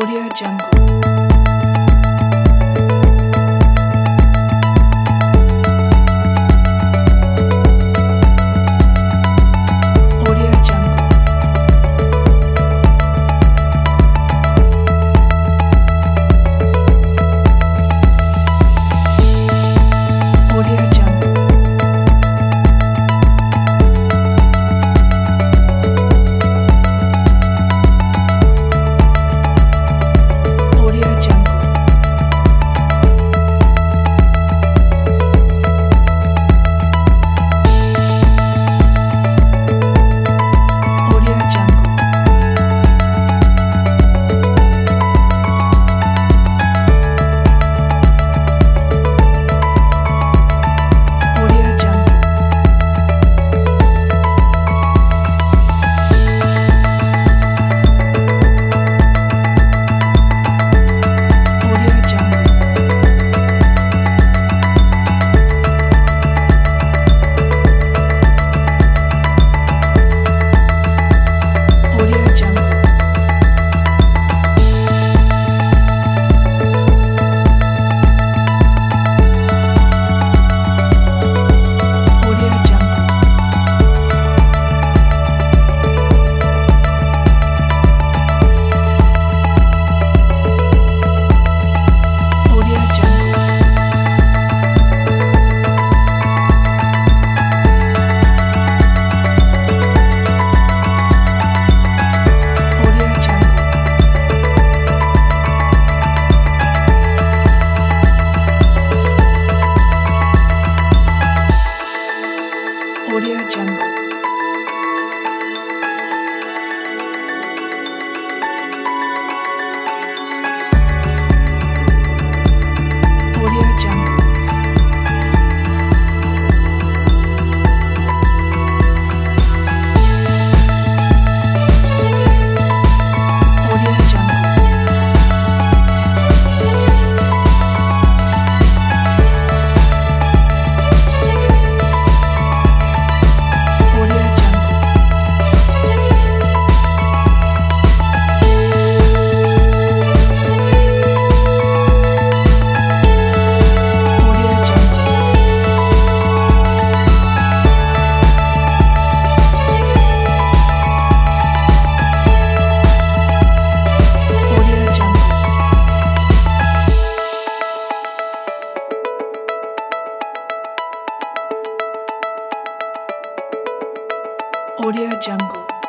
Audio Jungle. Audio Jungle. Audio Jungle. Audio Jungle. Audio Jungle. Audio Jungle. Audio Jungle. Audio Jungle. Audio Jungle. Audio Jungle. Audio Jungle. Audio Jungle. Audio Jungle. Audio Jungle. Audio Jungle. Audio Jungle. Audio Jungle. Audio Jungle.